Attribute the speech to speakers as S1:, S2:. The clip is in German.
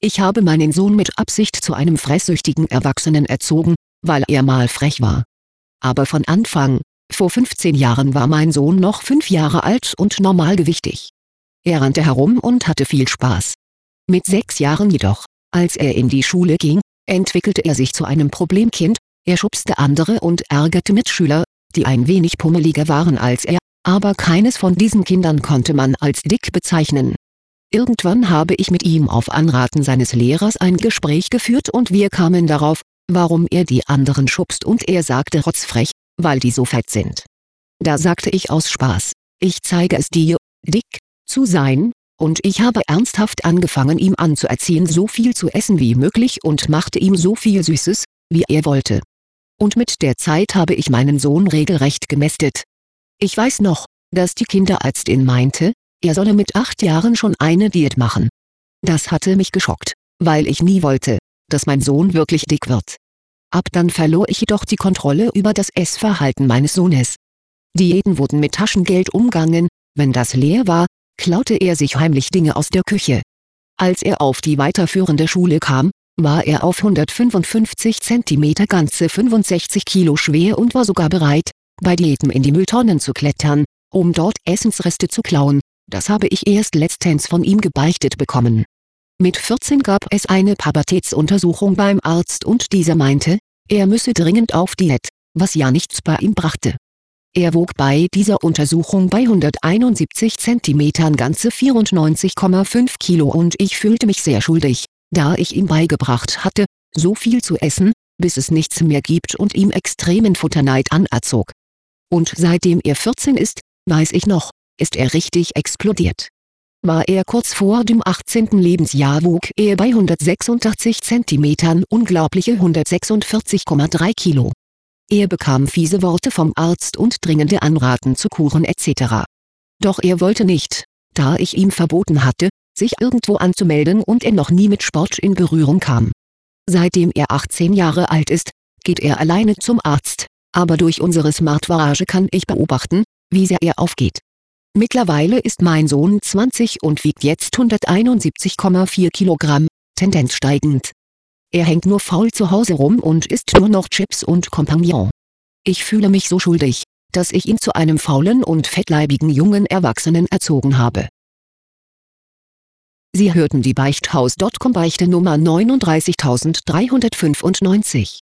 S1: Ich habe meinen Sohn mit Absicht zu einem fresssüchtigen Erwachsenen erzogen, weil er mal frech war. Aber von Anfang, vor 15 Jahren war mein Sohn noch 5 Jahre alt und normalgewichtig. Er rannte herum und hatte viel Spaß. Mit 6 Jahren jedoch, als er in die Schule ging, entwickelte er sich zu einem Problemkind. Er schubste andere und ärgerte Mitschüler, die ein wenig pummeliger waren als er, aber keines von diesen Kindern konnte man als dick bezeichnen. Irgendwann habe ich mit ihm auf Anraten seines Lehrers ein Gespräch geführt und wir kamen darauf, warum er die anderen schubst, und er sagte rotzfrech, weil die so fett sind. Da sagte ich aus Spaß, ich zeige es dir, dick zu sein, und ich habe ernsthaft angefangen, ihm anzuerziehen, so viel zu essen wie möglich, und machte ihm so viel Süßes, wie er wollte. Und mit der Zeit habe ich meinen Sohn regelrecht gemästet. Ich weiß noch, dass die Kinderärztin meinte, er solle mit 8 Jahren schon eine Diät machen. Das hatte mich geschockt, weil ich nie wollte, dass mein Sohn wirklich dick wird. Ab dann verlor ich jedoch die Kontrolle über das Essverhalten meines Sohnes. Diäten wurden mit Taschengeld umgangen, wenn das leer war, klaute er sich heimlich Dinge aus der Küche. Als er auf die weiterführende Schule kam, war er auf 155 cm, ganze 65 Kilo schwer und war sogar bereit, bei Diäten in die Mülltonnen zu klettern, um dort Essensreste zu klauen. Das habe ich erst letztens von ihm gebeichtet bekommen. Mit 14 gab es eine Pubertätsuntersuchung beim Arzt und dieser meinte, er müsse dringend auf Diät, was ja nichts bei ihm brachte. Er wog bei dieser Untersuchung bei 171 cm, ganze 94,5 Kilo, und ich fühlte mich sehr schuldig, da ich ihm beigebracht hatte, so viel zu essen, bis es nichts mehr gibt, und ihm extremen Futterneid anerzog. Und seitdem er 14 ist, weiß ich noch, ist er richtig explodiert. War er kurz vor dem 18. Lebensjahr, wog er bei 186 cm, unglaubliche 146,3 Kilo. Er bekam fiese Worte vom Arzt und dringende Anraten zu Kuren etc. Doch er wollte nicht, da ich ihm verboten hatte, sich irgendwo anzumelden und er noch nie mit Sport in Berührung kam. Seitdem er 18 Jahre alt ist, geht er alleine zum Arzt, aber durch unsere Smartwatch kann ich beobachten, wie sehr er aufgeht. Mittlerweile ist mein Sohn 20 und wiegt jetzt 171,4 Kilogramm, Tendenz steigend. Er hängt nur faul zu Hause rum und isst nur noch Chips und Compagnon. Ich fühle mich so schuldig, dass ich ihn zu einem faulen und fettleibigen jungen Erwachsenen erzogen habe. Sie hörten die Beichthaus.com Beichte Nummer 39395.